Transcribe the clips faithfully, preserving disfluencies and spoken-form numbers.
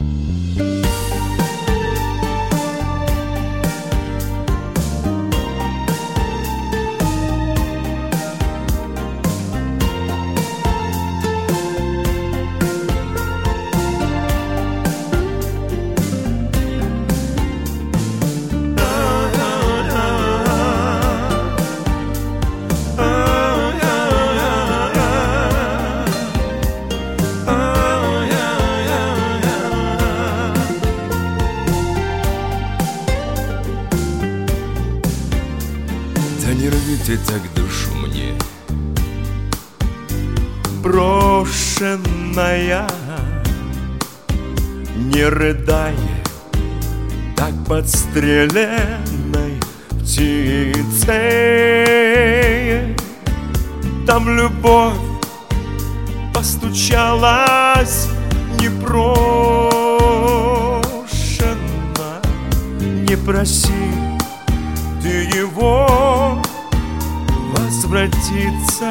Да не рви ты так душу мне, брошенная, не рыдай так подстреленной птицей. Там любовь постучалась непрошенно. Не проси ты его возвратиться.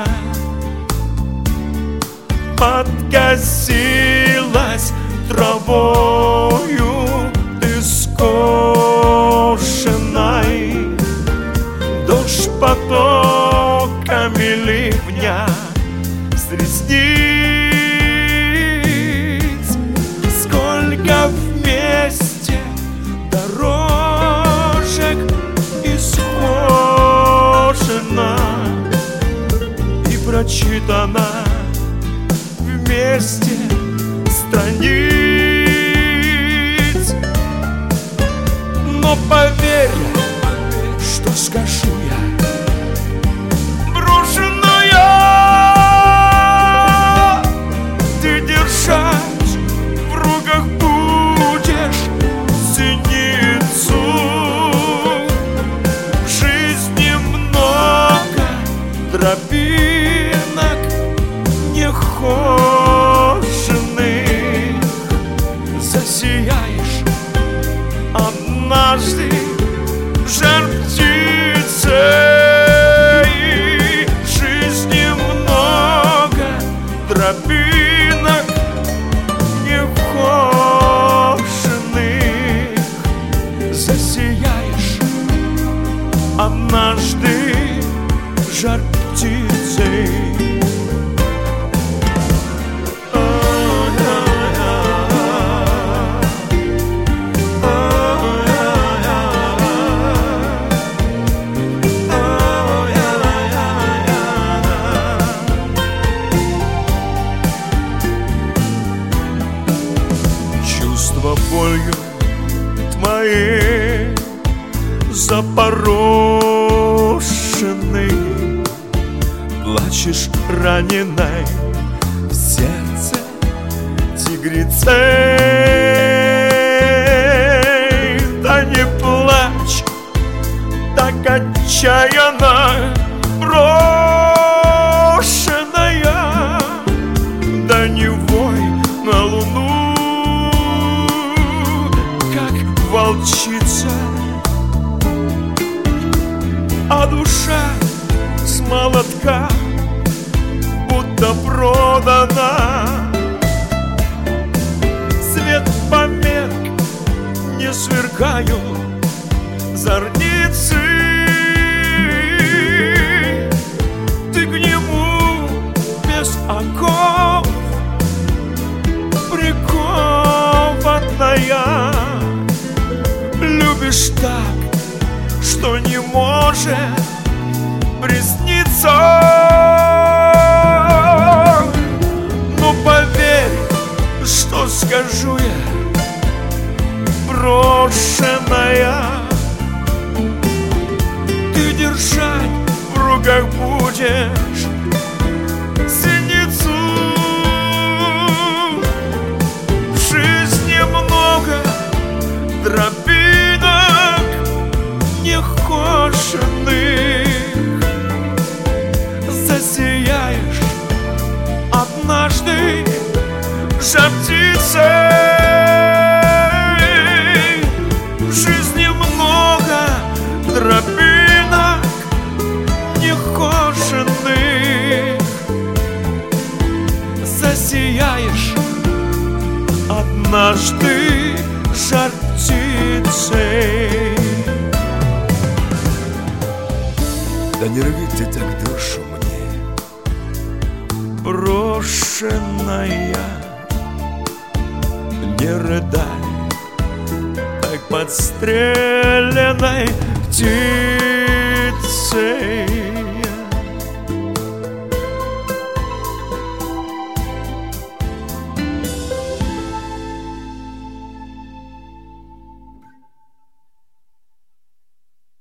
Подкосилась травою ты скошенной, дождь потоками ливня с ресниц. Сколько вместе дорожек исхожено и прочитано вместе страниц. Но поверь, что скажу я, брошенная, ты держать в руках будешь синицу. В жизни много тропинок нехоженных. Засияешь однажды жар птицей. В жизни много тропинок нехоженных. Засияешь однажды жар птицей. Болью твоей запорошенной плачешь раненой в сердце тигрицей. Да не плачь так отчаянно, брошенная, да не вой на луну, волчица, а душа с молотка будто продана. Свет померк, не сверкают зорницы. Ты к нему без оков прикованная. Любишь так, что не может присниться. Но поверь, что скажу я, брошенная, ты держать в руках будешь синицу. В жизни много тропинок нехоженных. Засияешь однажды жар птицей. В жизни много тропинок нехоженных. Засияешь однажды наш ты жар птицей. Да не рви ты так душу мне, брошенная, не рыдай так подстреленной птицей.